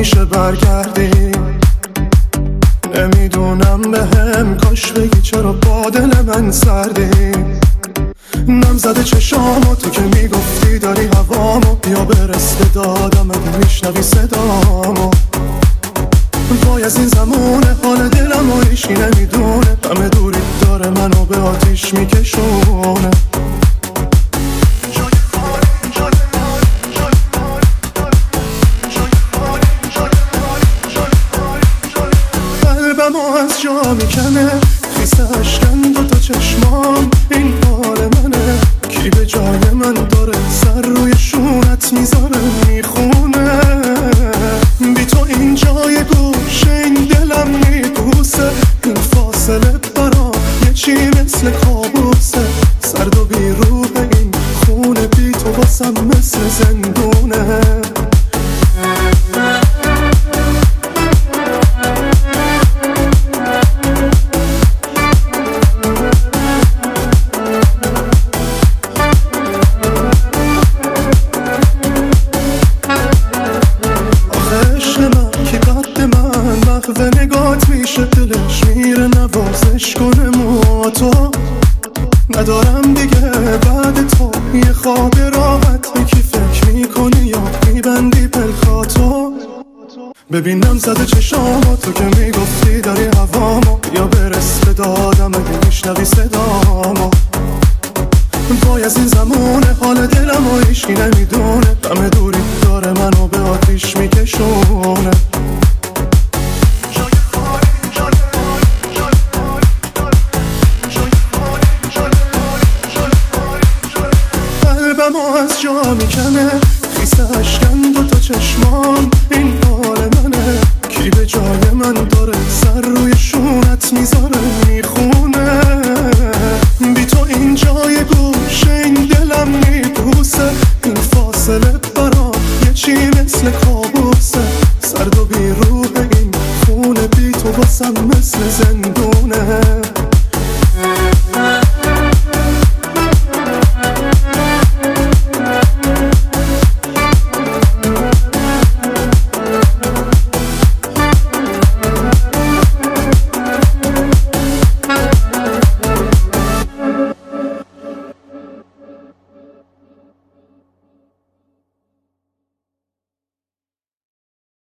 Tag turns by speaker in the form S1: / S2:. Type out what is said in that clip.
S1: میشه برگردی. نمیدونم بهم کاش بگی چرا با دل من سردی. نم زده چشامو تو که میگفتی داری هوامو، بیا برس به دادم اگه میشنوی صدامو. وای از این زمونه حال دلمو هیچی نمیدونه، همه دوری داره منو به آتیش میکشونه. قلبمو از جا میکنه خیس عشقن دوتا چشمام، این حال منه. کی به جای من داره سر روی شونت میذاره میخونه. بی تو این جای گوشه این دلم میبوسه، این فاصله برام یه چی مثل کابوسه. سرد و بی روح این خونه بی تو واسم مثل زندونه. به نگات میشه دلش میره نوازش کنه موتو. ندارم دیگه بعد تو یه خواب راحت، یکی فکر میکنی یا میبندی پلکاتو. ببینم زده چشامو تو که میگفتی داری هوامو، یا برس به دادم اگه میشنوی صدامو. وای از این زمونه حال دلمو هیچی نمیدونه، همه دوری داره منو به آتیش میکشونه. قلبمو از جا میکنه